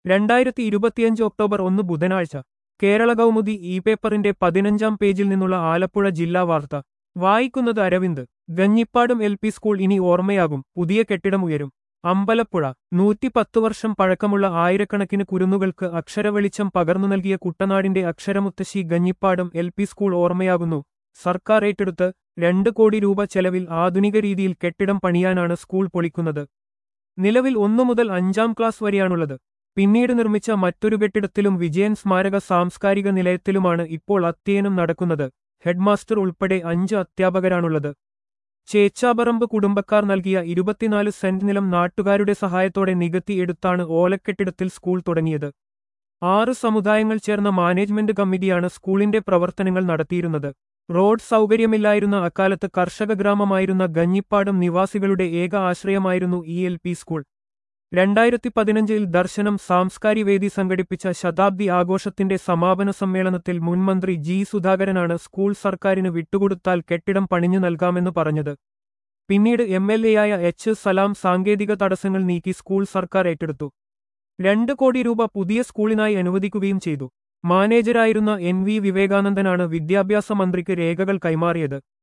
2025 October 1 ബുധനാഴ്ച Kerala Kaumudi E പേപ്പറിന്റെ 15-ാം പേജിൽ നിന്നുള്ള ആലപ്പുഴ ജില്ലാ വാർത്ത വായിക്കുന്നത് അരവിന്ദ്. ഗഞ്ഞിപ്പാടും എൽ പി സ്കൂൾ ഇനി ഓർമ്മയാകും, പുതിയ കെട്ടിടം ഉയരും. അമ്പലപ്പുഴ 110 വർഷം പഴക്കമുള്ള ആയിരക്കണക്കിന് കുരുന്നുകൾക്ക് അക്ഷരവെളിച്ചം പകർന്നു നൽകിയ കുട്ടനാടിന്റെ അക്ഷരമുത്തശ്ശി ഗഞ്ഞിപ്പാടും എൽ പി സ്കൂൾ ഓർമ്മയാകുന്നു. സർക്കാർ ഏറ്റെടുത്ത് 2 കോടി രൂപ ചെലവിൽ ആധുനിക രീതിയിൽ കെട്ടിടം പണിയാനാണ് സ്കൂൾ പൊളിക്കുന്നത്. നിലവിൽ 1 മുതൽ 5-ാം ക്ലാസ് വരെയാണുള്ളത്. പിന്നീട് നിർമ്മിച്ച മറ്റൊരു കെട്ടിടത്തിലും വിജയൻ സ്മാരക സാംസ്കാരിക നിലയത്തിലുമാണ് ഇപ്പോൾ അധ്യയനം നടക്കുന്നത്. ഹെഡ്മാസ്റ്റർ ഉൾപ്പെടെ 5 അധ്യാപകരാണുള്ളത്. ചേച്ചാപറമ്പ് കുടുംബക്കാർ നൽകിയ 24 സെന്റ് നിലം നാട്ടുകാരുടെ സഹായത്തോടെ നികത്തി എടുത്താണ് ഓലക്കെട്ടിടത്തിൽ സ്കൂൾ തുടങ്ങിയത്. 6 സമുദായങ്ങൾ ചേർന്ന മാനേജ്മെന്റ് കമ്മിറ്റിയാണ് സ്കൂളിന്റെ പ്രവർത്തനങ്ങൾ നടത്തിയിരുന്നത്. റോഡ് സൗകര്യമില്ലായിരുന്ന അക്കാലത്ത് കർഷക ഗ്രാമമായിരുന്ന ഗഞ്ഞിപ്പാടം നിവാസികളുടെ ഏക ആശ്രയമായിരുന്നു ഈ എൽ പി സ്കൂൾ. 2015-ൽ ദർശനം സാംസ്കാരിക വേദി സംഘടിപ്പിച്ച ശതാബ്ദി ആഘോഷത്തിന്റെ സമാപന സമ്മേളനത്തിൽ മുൻമന്ത്രി ജി സുധാകരനാണ് സ്കൂൾ സർക്കാരിന് വിട്ടുകൊടുത്താൽ കെട്ടിടം പണിഞ്ഞു നൽകാമെന്ന് പറഞ്ഞത്. പിന്നീട് എംഎൽഎയായ എച്ച് സലാം സാങ്കേതിക തടസ്സങ്ങൾ നീക്കി സ്കൂൾ സർക്കാർ ഏറ്റെടുത്തു. 2 കോടി രൂപ പുതിയ സ്കൂളിനായി അനുവദിക്കുകയും ചെയ്തു. മാനേജരായിരുന്ന എൻ വി വിവേകാനന്ദനാണ് വിദ്യാഭ്യാസ മന്ത്രിക്ക് രേഖകൾ കൈമാറിയത്.